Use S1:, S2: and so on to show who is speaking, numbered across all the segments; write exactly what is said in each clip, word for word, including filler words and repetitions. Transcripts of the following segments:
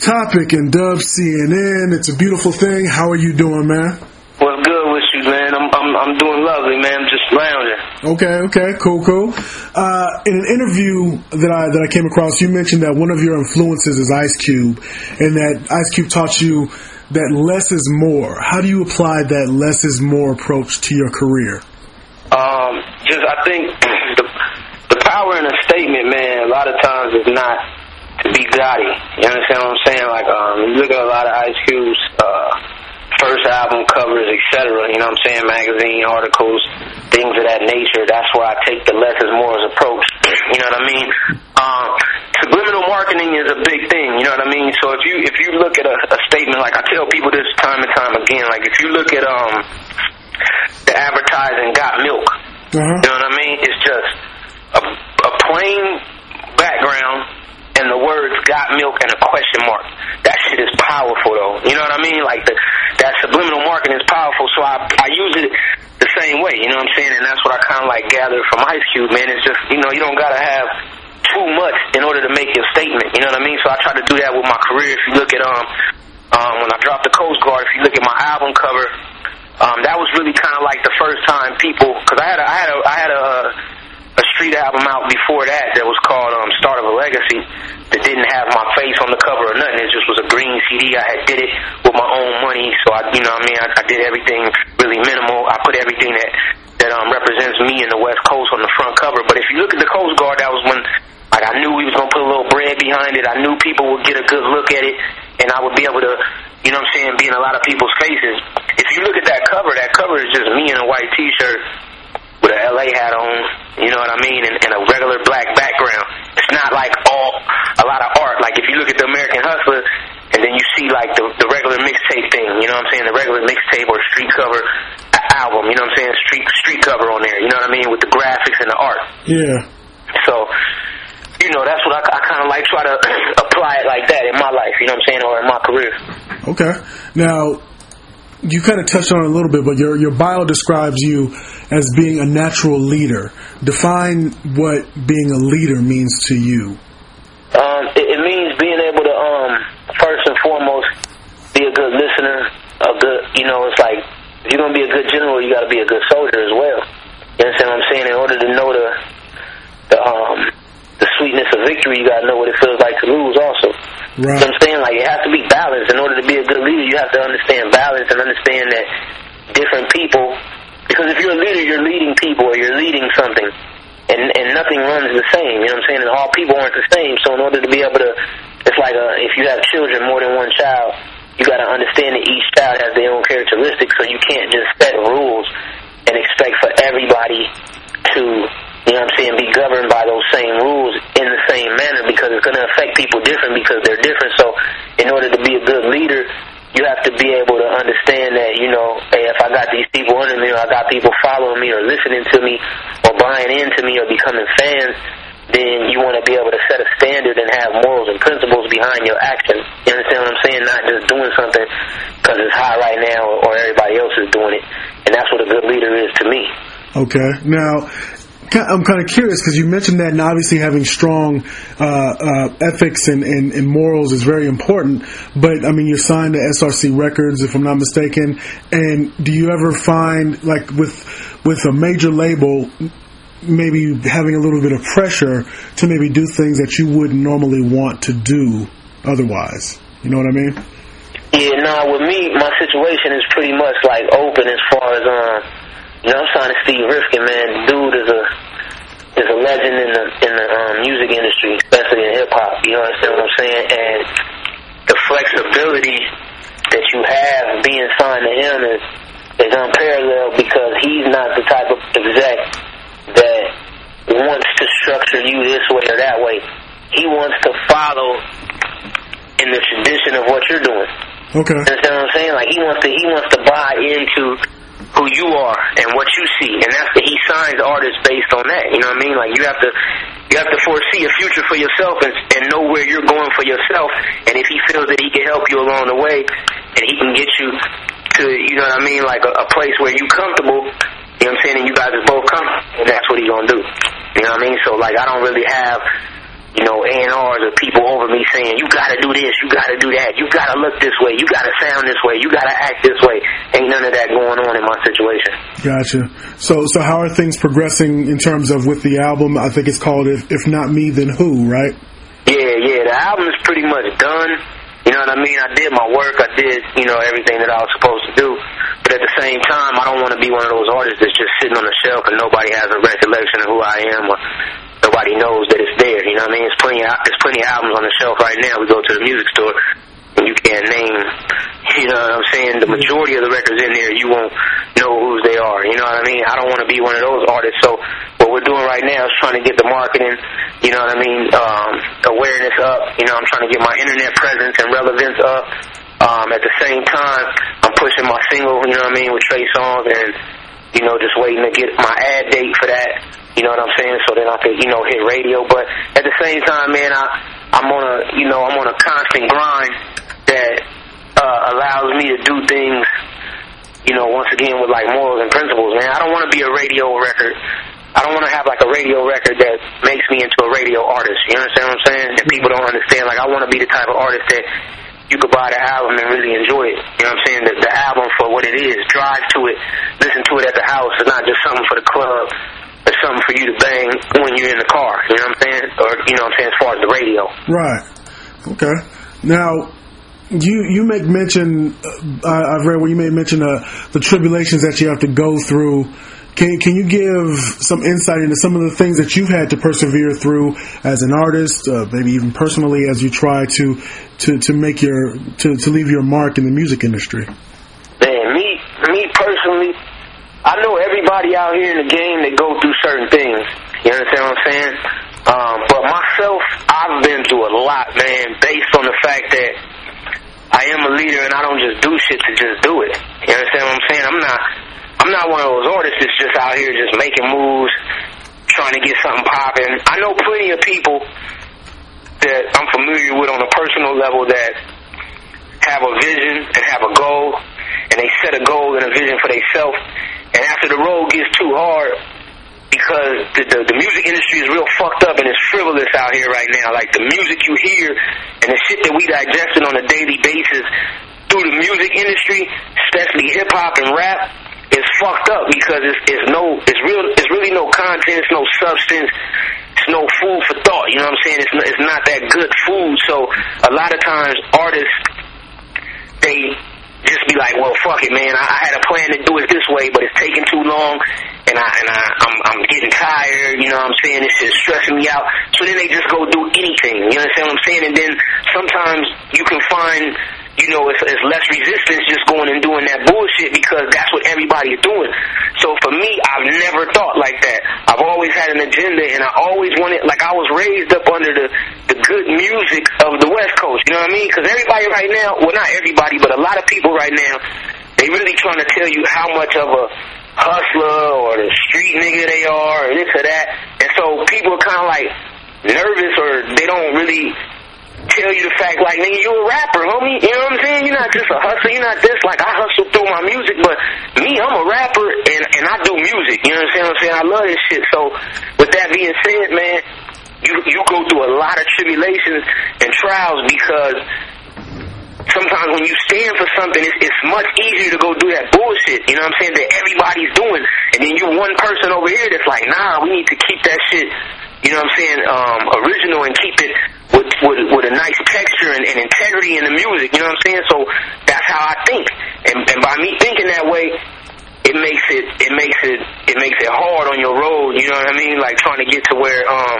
S1: Topic and Dub C N N. It's a beautiful thing. How are you doing, man?
S2: What's good with you, man? I'm I'm, I'm doing lovely, man. I'm just lounging.
S1: Okay, okay, cool, cool. Uh, in an interview that I that I came across, you mentioned that one of your influences is Ice Cube, and that Ice Cube taught you that less is more. How do you apply that less is more approach to your career?
S2: Um, just I think the the power in a statement, man, a lot of times is not to be gaudy. You understand what I'm saying? Like, um, you look at a lot of Ice Cube's uh, first album covers, et cetera. You know what I'm saying? Magazine articles, things of that nature. That's where I take the less is more approach. You know what I mean? Um, subliminal marketing is a big thing. You know what I mean? So if you if you look at a, a statement, like I tell people this time and time again, like if you look at um the advertising got milk. Uh-huh. You know what I mean? It's just a, a plain background and the words got milk and a question mark. That shit is powerful, though. You know what I mean? Like, the, that subliminal marketing is powerful, so I, I use it the same way, you know what I'm saying? And that's what I kind of, like, gathered from Ice Cube, man. It's just, you know, you don't got to have too much in order to make your statement, you know what I mean? So I try to do that with my career. If you look at, um, um when I dropped the Coast Guard, if you look at my album cover, um, that was really kind of like the first time people, because I had a, I had a, I had a, a street album out before that that was called um, Start of a Legacy that didn't have my face on the cover or nothing. It just was a green C D. I had did it with my own money, so I, you know what I mean, I, I did everything really minimal. I put everything that, that um, represents me in the West Coast on the front cover. But if you look at the Coast Guard, that was when like I knew we was going to put a little bread behind it. I knew people would get a good look at it, and I would be able to, you know what I'm saying, be in a lot of people's faces. If you look at that cover, that cover is just me in a white T-shirt with an L A hat on, you know what I mean, and, and a regular black background. It's not like all, a lot of art. Like if you look at the American Hustler, and then you see like the, the regular mixtape thing, you know what I'm saying, the regular mixtape or street cover album, you know what I'm saying, street street cover on there, you know what I mean, with the graphics and the art.
S1: Yeah.
S2: So, you know, that's what I, I kind of like try to apply it like that in my life, you know what I'm saying, or in my career. Okay.
S1: Now, you kind of touched on it a little bit, but your your bio describes you as being a natural leader. Define what being a leader means to you.
S2: Um, it, it means being able to, um, first and foremost, be a good listener. A good, you know, it's like if you're gonna be a good general, you got to be a good soldier as well. You understand what I'm saying? In order to know the the um the sweetness of victory, you got to know what it feels like to lose also. Right. So I'm saying, like, it has to be balanced. In order to be a good leader, you have to understand balance and understand that different people, because if you're a leader, you're leading people or you're leading something, and and nothing runs the same, you know what I'm saying? And all people aren't the same, so in order to be able to, it's like a, if you have children, more than one child, you got to understand that each child has their own characteristics, so you can't just set rules and expect for everybody to, you know what I'm saying, be governed by those same rules in the same manner, because it's going to affect people different because they're different. So in order to be a good leader, you have to be able to understand that, you know, hey, if I got these people under me or I got people following me or listening to me or buying into me or becoming fans, then you want to be able to set a standard and have morals and principles behind your action. You understand what I'm saying? Not just doing something because it's hot right now or everybody else is doing it. And that's what a good leader is to me.
S1: Okay. Now, I'm kind of curious because you mentioned that, and obviously having strong uh, uh, ethics and, and, and morals is very important. But I mean, you're signed to S R C Records, if I'm not mistaken. And do you ever find, like, with with a major label, maybe having a little bit of pressure to maybe do things that you wouldn't normally want to do otherwise? You know what I mean?
S2: Yeah. Nah. With me, my situation is pretty much like open as far as um. You know, I'm signed to Steve Rifkin, man. Dude is a is a legend in the in the um, music industry, especially in hip hop. You understand what I'm saying? And the flexibility that you have being signed to him is is unparalleled, because he's not the type of exec that wants to structure you this way or that way. He wants to follow in the tradition of what you're doing.
S1: Okay.
S2: You understand what I'm saying? Like he wants to he wants to buy into who you are and what you see, and that's he signs artists based on that. You know what I mean? Like you have to, you have to foresee a future for yourself and, and know where you're going for yourself. And if he feels that he can help you along the way, and he can get you to, you know what I mean, like a, a place where you comfortable. You know what I'm saying? And you guys are both comfortable, and that's what he's gonna do. You know what I mean? So like I don't really have you know, A and R's or people over me saying, you gotta do this, you gotta do that, you gotta look this way, you gotta sound this way, you gotta act this way. Ain't none of that going on in my situation.
S1: Gotcha. So, so how are things progressing in terms of with the album? I think it's called If, If Not Me, Then Who, right?
S2: Yeah, yeah, the album is pretty much done. You know what I mean? I did my work, I did, you know, everything that I was supposed to do. But at the same time, I don't want to be one of those artists that's just sitting on the shelf and nobody has a recollection of who I am or nobody knows that it's there. You know what I mean? There's plenty of, there's plenty of albums on the shelf right now. We go to the music store and you can't name, you know what I'm saying? The majority of the records in there, you won't know whose they are. You know what I mean? I don't want to be one of those artists. So what we're doing right now is trying to get the marketing, you know what I mean, um, awareness up. You know, I'm trying to get my internet presence and relevance up. Um, at the same time, I'm pushing my single, you know what I mean, with Trey Songz and, you know, just waiting to get my ad date for that. You know what I'm saying? So then I could, you know, hit radio. But at the same time, man, I, I'm on a, you know, I'm on a constant grind that uh, allows me to do things, you know, once again with like morals and principles, man. I don't want to be a radio record. I don't want to have like a radio record that makes me into a radio artist. You understand what I'm saying? That people don't understand. Like I want to be the type of artist that you could buy the album and really enjoy it. You know what I'm saying? The, the album for what it is. Drive to it. Listen to it at the house. It's not just something for the club. It's something for you to bang when you're in the car, you know what I'm saying? Or, you know what I'm saying, as far as the radio.
S1: Right. Okay. Now, you you make mention, uh, I've read where you made mention uh, the tribulations that you have to go through. Can, can you give some insight into some of the things that you've had to persevere through as an artist, uh, maybe even personally, as you try to to, to make your to, to leave your mark in the music industry?
S2: Man, me me personally, I know everybody out here in the game that go through certain things. You understand what I'm saying? Um, but myself, I've been through a lot, man, based on the fact that I am a leader and I don't just do shit to just do it. You understand what I'm saying? I'm not, I'm not one of those artists that's just out here just making moves, trying to get something popping. I know plenty of people that I'm familiar with on a personal level that have a vision and have a goal, and they set a goal and a vision for themselves. And after the road gets too hard, because the, the the music industry is real fucked up and it's frivolous out here right now. Like the music you hear and the shit that we digesting on a daily basis through the music industry, especially hip hop and rap, is fucked up because it's, it's no, it's real, it's really no content, it's no substance, it's no food for thought. You know what I'm saying? It's it's not that good food. So a lot of times artists, they just be like, well, fuck it, man. I, I had a plan to do it this way, but it's taking too long, and I and I, I'm I'm getting tired. You know what I'm saying? This shit's stressing me out. So then they just go do anything. You understand what I'm saying? And then sometimes you can find, you know, it's, it's less resistance just going and doing that bullshit because that's what everybody is doing. So for me, I've never thought like that. I've always had an agenda, and I always wanted, like I was raised up under the, the good music of the West Coast, you know what I mean? Because everybody right now, well not everybody, but a lot of people right now, they really trying to tell you how much of a hustler or the street nigga they are, or this or that. And so people are kind of like nervous, or they don't really tell you the fact, like, nigga, you a rapper, homie. You know what I'm saying? You're not just a hustler. You're not this. Like, I hustle through my music, but me, I'm a rapper, and, and I do music. You know what I'm saying? I love this shit. So, with that being said, man, you you go through a lot of tribulations and trials because sometimes when you stand for something, it's, it's much easier to go do that bullshit, you know what I'm saying, that everybody's doing. And then you one person over here that's like, nah, we need to keep that shit, you know what I'm saying, um, original, and keep it with, with, with a nice texture and, and integrity in the music, you know what I'm saying? So that's how I think. And, and by me thinking that way, it makes it, it makes it, it makes it hard on your road, you know what I mean? Like trying to get to where, um,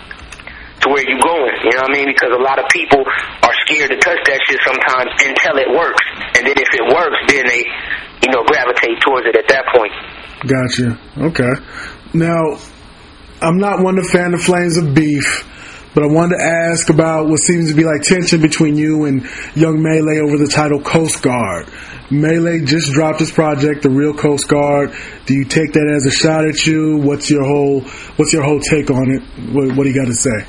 S2: to where you going, you know what I mean? Because a lot of people are scared to touch that shit sometimes until it works. And then if it works, then they, you know, gravitate towards it at that point.
S1: Gotcha. Okay. Now, I'm not one to fan the flames of beef, but I wanted to ask about what seems to be like tension between you and Young Melee over the title Coast Guard. Melee just dropped his project, The Real Coast Guard. Do you take that as a shot at you? What's your whole What's your whole take on it? What, what do you got to say?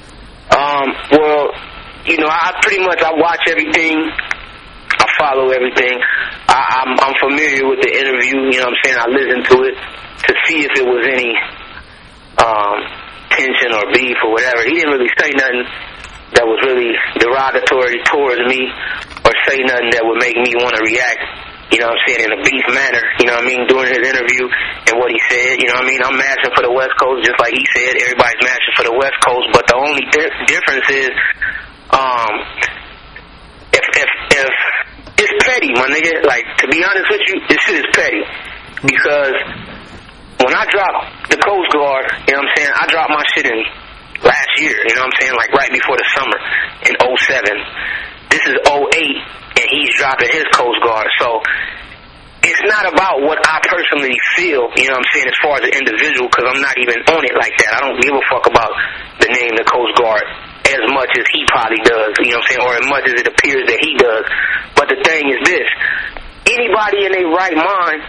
S2: Um, well, you know, I pretty much, I watch everything. I follow everything. I, I'm, I'm familiar with the interview, you know what I'm saying? I listened to it to see if it was any, um, tension or beef or whatever. He didn't really say nothing that was really derogatory towards me or say nothing that would make me want to react, you know what I'm saying, in a beef manner, you know what I mean, during his interview and what he said, you know what I mean. I'm mashing for the West Coast just like he said. Everybody's mashing for the West Coast, but the only di- difference is um, if, if, if it's petty, my nigga. Like, to be honest with you, this shit is petty because when I dropped the Coast Guard, you know what I'm saying, I dropped my shit in last year, you know what I'm saying, like right before the summer in oh seven. This is oh eight, and he's dropping his Coast Guard. So it's not about what I personally feel, you know what I'm saying, as far as an individual, because I'm not even on it like that. I don't give a fuck about the name the Coast Guard as much as he probably does, you know what I'm saying, or as much as it appears that he does. But the thing is this, anybody in their right mind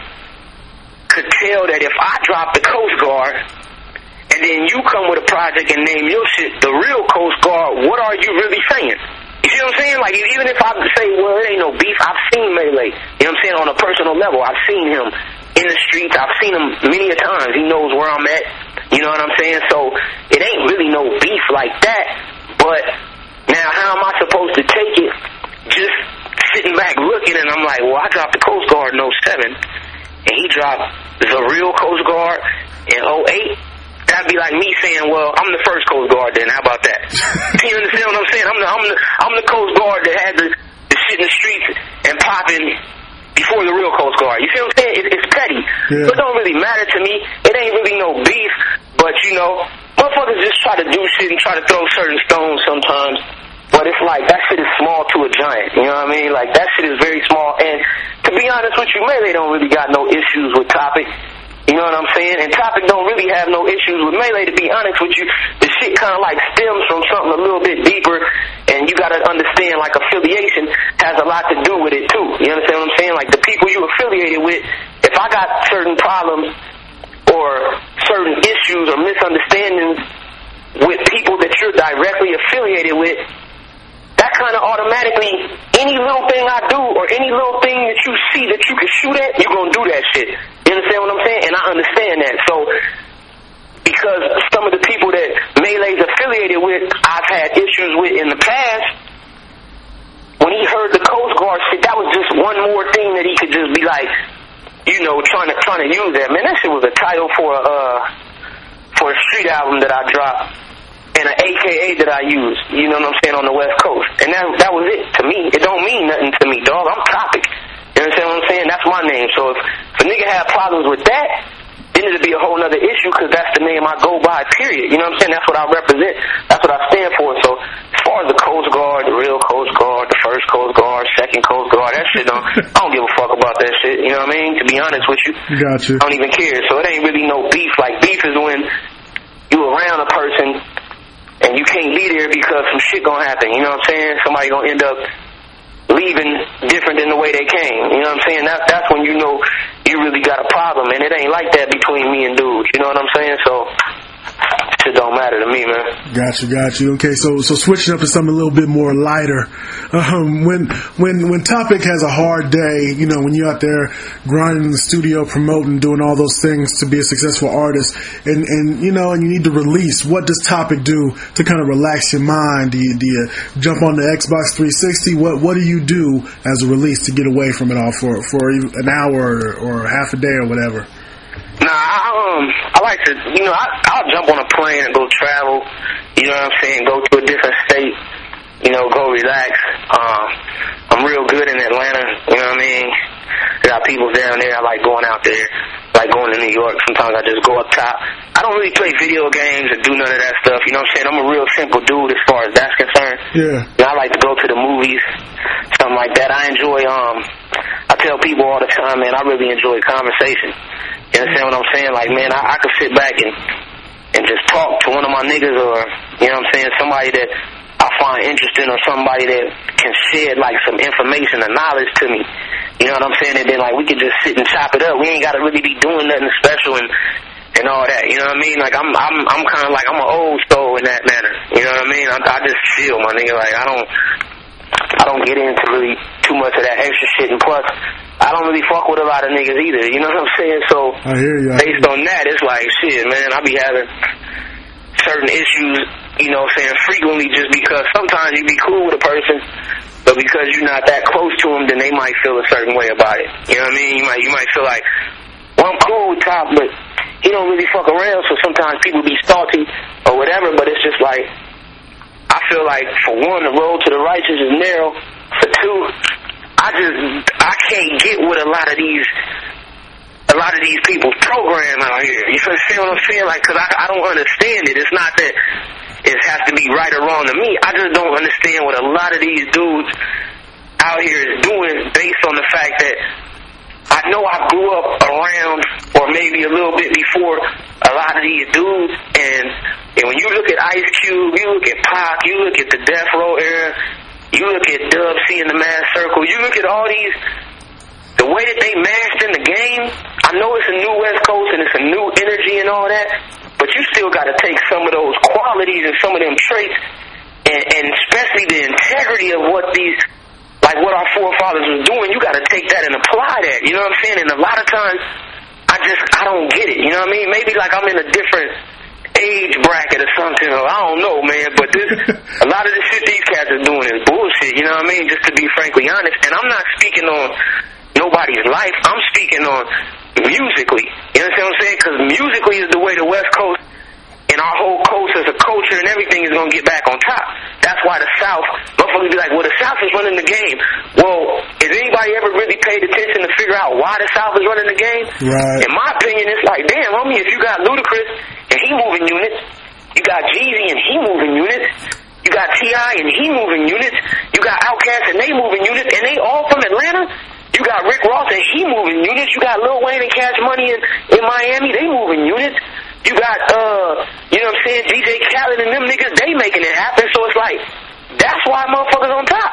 S2: could tell that if I drop the Coast Guard and then you come with a project and name your shit the real Coast Guard, what are you really saying? You see what I'm saying? Like, even if I say, well, it ain't no beef, I've seen Melee, you know what I'm saying, on a personal level. I've seen him in the streets. I've seen him many a times. He knows where I'm at, you know what I'm saying? So it ain't really no beef like that. But now how am I supposed to take it just sitting back looking and I'm like, well, I dropped the Coast Guard in oh seven and he dropped the real Coast Guard in oh eight? That'd be like me saying, well, I'm the first Coast Guard then. How about that? You understand what I'm saying? I'm the, I'm the, I'm the Coast Guard that had the, the shit in the streets and popping before the real Coast Guard. You see what I'm saying? It, it's petty. Yeah. So it don't really matter to me. It ain't really no beef. But, you know, motherfuckers just try to do shit and try to throw certain stones sometimes. But it's like, that shit is small to a giant. You know what I mean? Like, that shit is very small. And to be honest with you, Melee don't really got no issues with Topic. You know what I'm saying? And Topic don't really have no issues with Melee, to be honest with you. The shit kind of like stems from something a little bit deeper, and you got to understand, like, affiliation has a lot to do with it, too. You understand what I'm saying? Like, the people you affiliated with, if I got certain problems or certain issues or misunderstandings with people that you're directly affiliated with, that kind of automatically, any little thing I do or any little thing that you see that you can shoot at, you're going to do that shit. You understand what I'm saying? And I understand that. So, because some of the people that Melee's affiliated with, I've had issues with in the past, when he heard the Coast Guard shit, that was just one more thing that he could just be like, you know, trying to trying to use that. Man, that shit was a title for a, uh, for a street album that I dropped. And an A K A that I used, you know what I'm saying, on the West Coast. And that that was it to me. It don't mean nothing to me, dog. I'm Topic. You understand what I'm saying? That's my name. So if, if a nigga had problems with that, then it'd be a whole other issue because that's the name I go by, period. You know what I'm saying? That's what I represent. That's what I stand for. So as far as the Coast Guard, the real Coast Guard, the first Coast Guard, second Coast Guard, that shit don't, I don't give a fuck about that shit. You know what I mean? To be honest with you.
S1: Gotcha.
S2: I don't even care. So it ain't really no beef. Like, beef is when you around a person and you can't be there because some shit gonna happen, you know what I'm saying? Somebody gonna end up leaving different than the way they came, you know what I'm saying? That, that's when you know you really got a problem, and it ain't like that between me and dude, you know what I'm saying? So, shit don't matter to me, man.
S1: Gotcha, gotcha. Okay, so so switching up to something a little bit more lighter. Um, when when when Topic has a hard day, you know, when you're out there grinding in the studio, promoting, doing all those things to be a successful artist, and, and you know, and you need to release, what does Topic do to kind of relax your mind? Do you, do you jump on the Xbox three sixty? What what do you do as a release to get away from it all for, for an hour or, or half a day or whatever?
S2: Nah, I, um, I like to, you know, I, I'll jump on a plane and go travel, you know what I'm saying, go to a different state, you know, go relax. Um, I'm real good in Atlanta, you know what I mean? I got people down there, I like going out there, like going to New York. Sometimes I just go up top. I don't really play video games or do none of that stuff, you know what I'm saying? I'm a real simple dude as far as that's concerned.
S1: Yeah.
S2: You know, I like to go to the movies, something like that. I enjoy, um, I tell people all the time, man, I really enjoy conversation. You understand what I'm saying? Like, man, I, I could sit back and and just talk to one of my niggas, or, you know what I'm saying, somebody that I find interesting, or somebody that can shed, like, some information or knowledge to me. You know what I'm saying? And then, like, we could just sit and chop it up. We ain't got to really be doing nothing special and and all that. You know what I mean? Like, I'm I'm I'm kind of like, I'm an old soul in that manner. You know what I mean? I, I just feel, my nigga, like, I don't I don't get into really too much of that extra shit, and plus, I don't really fuck with a lot of niggas either, you know what I'm saying? So,
S1: I hear you. I
S2: based
S1: hear you.
S2: on that, it's like, shit, man, I be having certain issues, you know what I'm saying, frequently, just because sometimes you be cool with a person, but because you're not that close to them, then they might feel a certain way about it. You know what I mean? You might you might feel like, well, I'm cool with Top, but he don't really fuck around, so sometimes people be salty or whatever, but it's just like, I feel like, for one, the road to the righteous is narrow. For two, I just, I can't get with a lot of these, a lot of these people's program out here. You understand what I'm saying? Like, cause I, I don't understand it. It's not that it has to be right or wrong to me. I just don't understand what a lot of these dudes out here is doing based on the fact that I know I grew up around, or maybe a little bit before, a lot of these dudes, and, and when you look at Ice Cube, you look at Pac, you look at the Death Row era, you look at Dub C and the Mad Circle, you look at all these, the way that they mashed in the game. I know it's a new West Coast and it's a new energy and all that, but you still got to take some of those qualities and some of them traits, and, and especially the integrity of what these, like what our forefathers was doing, you got to take that and apply that, you know what I'm saying? And a lot of times, I just, I don't get it, you know what I mean? Maybe like I'm in a different age bracket or something, or I don't know, man, but this, a lot of the shit these cats are doing is bullshit, you know what I mean? Just to be frankly honest, and I'm not speaking on nobody's life, I'm speaking on musically, you understand what I'm saying? Because musically is the way the West Coast and our whole coast as a culture and everything is going to get back on top. That's why the South, motherfuckers be like, well, the South is running the game. Well, has anybody ever really paid attention to figure out why the South is running the game?
S1: Right.
S2: In my opinion, it's like, damn, homie, if you got Ludacris and he moving units, you got Jeezy and he moving units, you got T I and he moving units, you got Outkast and they moving units, and they all from Atlanta. You got Rick Ross and he moving units. You got Lil Wayne and Cash Money in, in Miami, they moving units. You got, uh, you know what I'm saying, D J Khaled and them niggas, they making it happen. So it's like, that's why motherfuckers on top.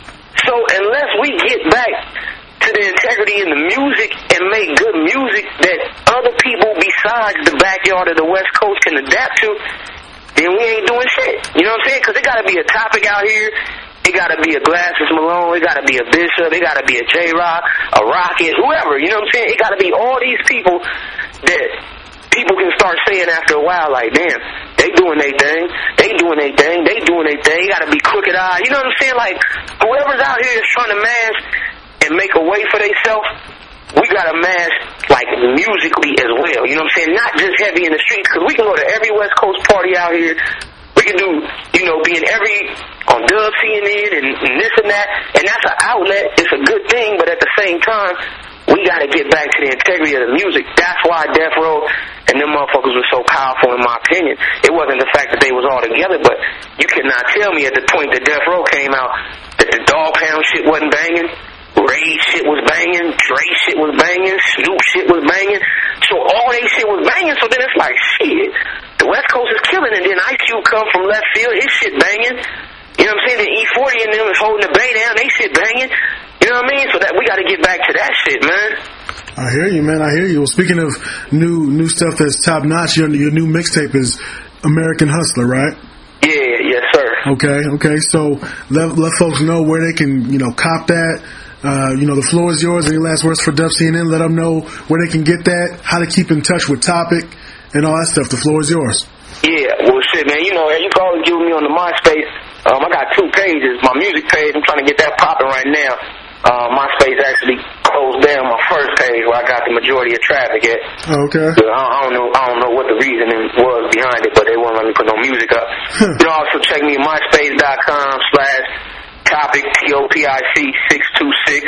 S2: So unless we get back to the integrity in the music and make good music that other people besides the backyard of the West Coast can adapt to, then we ain't doing shit. You know what I'm saying? Because it got to be a topic out here. It got to be a Glasses Malone. It got to be a Bishop. It got to be a J-Rock, a Rocket, whoever. You know what I'm saying? It got to be all these people that people can start saying after a while, like, damn, they doing their thing, they doing their thing, they doing their thing. Got to be Crooked Eye. You know what I'm saying? Like, whoever's out here is trying to mash and make a way for themselves, we got to mash, like, musically as well. You know what I'm saying? Not just heavy in the streets, because we can go to every West Coast party out here. We can do, you know, be in every, on Dub C N N and, and this and that, and that's an outlet. It's a good thing, but at the same time, we got to get back to the integrity of the music. That's why Death Row and them motherfuckers were so powerful, in my opinion. It wasn't the fact that they was all together, but you cannot tell me at the point that Death Row came out that the Dog Pound shit wasn't banging, Ray shit was banging, Dre shit was banging, Snoop shit was banging. So all they shit was banging, so then it's like, shit, the West Coast is killing, and then Ice Cube come from left field, his shit banging. You know what I'm saying? The E forty and them is holding the Bay down, they shit banging. You know what I mean? So that we got to get back to that shit, man.
S1: I hear you, man. I hear you. Well, speaking of new new stuff that's top notch, your your new mixtape is American Hustler, right?
S2: Yeah, yes, sir.
S1: Okay, okay. So let let folks know where they can, you know, cop that. Uh, you know, the floor is yours. Any last words for Dub C N N? Let them know where they can get that, how to keep in touch with Topic, and all that stuff. The floor is yours.
S2: Yeah, well, shit, man. You know, you can always give me on the MySpace. Um, I got two pages. My music page, I'm trying to get that popping right now. Uh, MySpace actually closed down my first page where I got the majority of traffic at.
S1: Okay.
S2: So I, I don't know. I don't know what the reasoning was behind it, but they wouldn't let me put no music up. You can also check me at myspace dot com slash topic T O P I C six two six.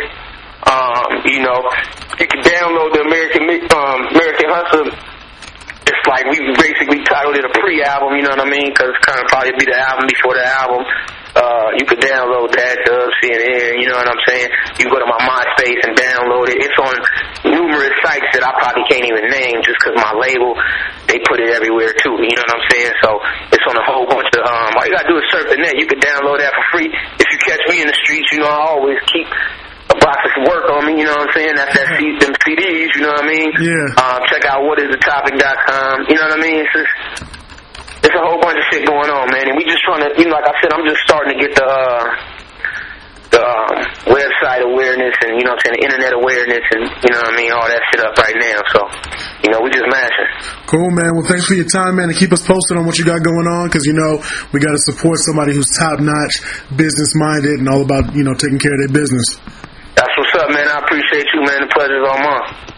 S2: Um, you know, you can download the American um, American Hustler. It's like we basically titled it a pre-album, you know what I mean? Because it's kind of probably be the album before the album. Uh, you could download that, Dub C N N, you know what I'm saying? You can go to my MySpace and download it. It's on numerous sites that I probably can't even name just because my label, they put it everywhere too, you know what I'm saying? So it's on a whole bunch of, um, all you gotta do is surf the net. You can download that for free. If you catch me in the streets, you know, I always keep a box of work on me, you know what I'm saying? That's that C- them C Ds, you know what I mean?
S1: Yeah.
S2: Um, check out what is the topic dot com, you know what I mean? It's just, it's a whole bunch of shit going on, man, and we just trying to, you know, like I said, I'm just starting to get the, uh, the um, website awareness and, you know what I'm saying, the internet awareness and, you know what I mean, all that shit up right now, so. you know, we just mashing.
S1: Cool, man. Well, thanks for your time, man, and keep us posted on what you got going on, because, you know, we got to support somebody who's top-notch, business-minded, and all about, you know, taking care of their business.
S2: That's what's up, man. I appreciate you, man. The pleasure's all mine.